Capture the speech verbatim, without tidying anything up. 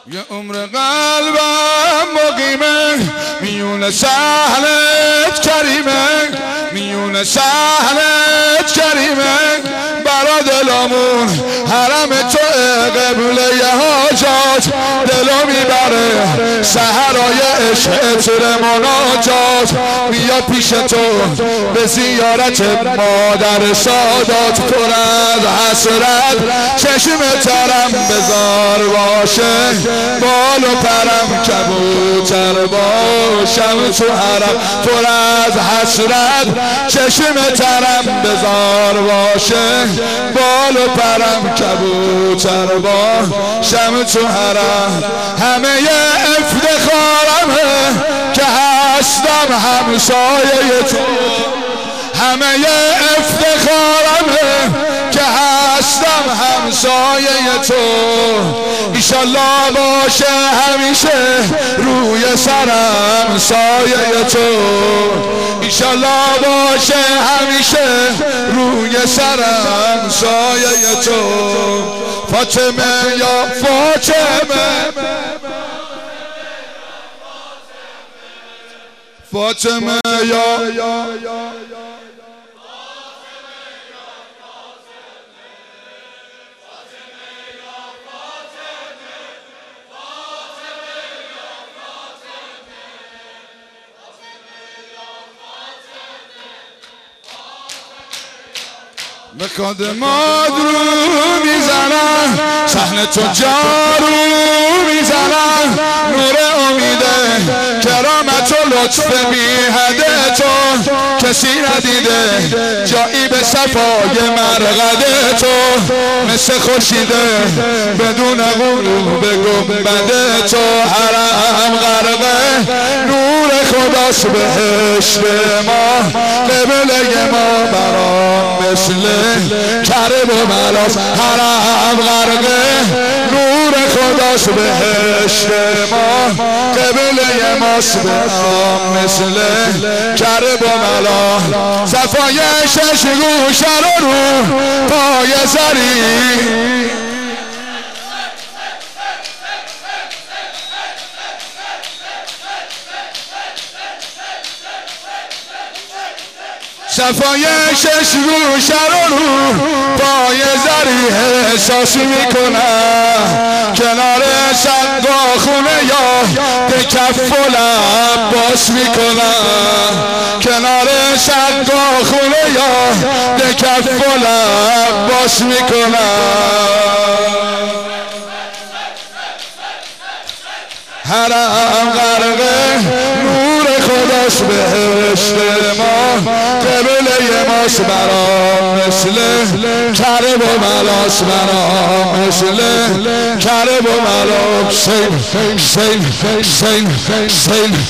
یه عمر قلبم مقیمه میون سهلت کریمه میون سهلت کریمه برا دلمون حرم تو قبله حاجات دلو میبره سحرای عشق تر مناجات بیا پیش تو به زیارت مادر سادات پر از حسرت چشم ترم بزار باشه بال و پرم کبوتر باشم تو حرم پر از حسرت چشم ترم بزار باشه بال و پرم کبوتر باشم تو حرم همه افتخارمه که هستم همسایه تو همه افتخارمه که هستم همسایه تو ایشالله باشه همیشه روی سرم سایه تو ایشالله باشه همیشه روی سرم سایه تو فاطمه یا فاطمه فاطمه یا به قدمات رو میزنم صحن تو جارو میزنم نور امیده کرامت و لطف بیهده تو کسی ندیده جایی به صفای مرقده تو مثل خورشیده بدون غروب گنبده تو حرم غرقه نور خداست بهشت ما قبله ما برام مثل کرب و ملاس حرم غرقه نور خداست بهشت ما قبله ماست برام مثل کرب و ملاس صفای شش گوشه رو رو پای زری صفای شش گوشه رو رو پای زری احساس میکنم کنار سقا خونه یا به کف و لب باس میکنم کنار سقا خونه یا به کف و لب باس میکنم حرم غرقه نور خداست بهشت ما قبله ماست برام مثل کرب و ملاس برام مثل کرب و ملاس سیل سیل سیل سیل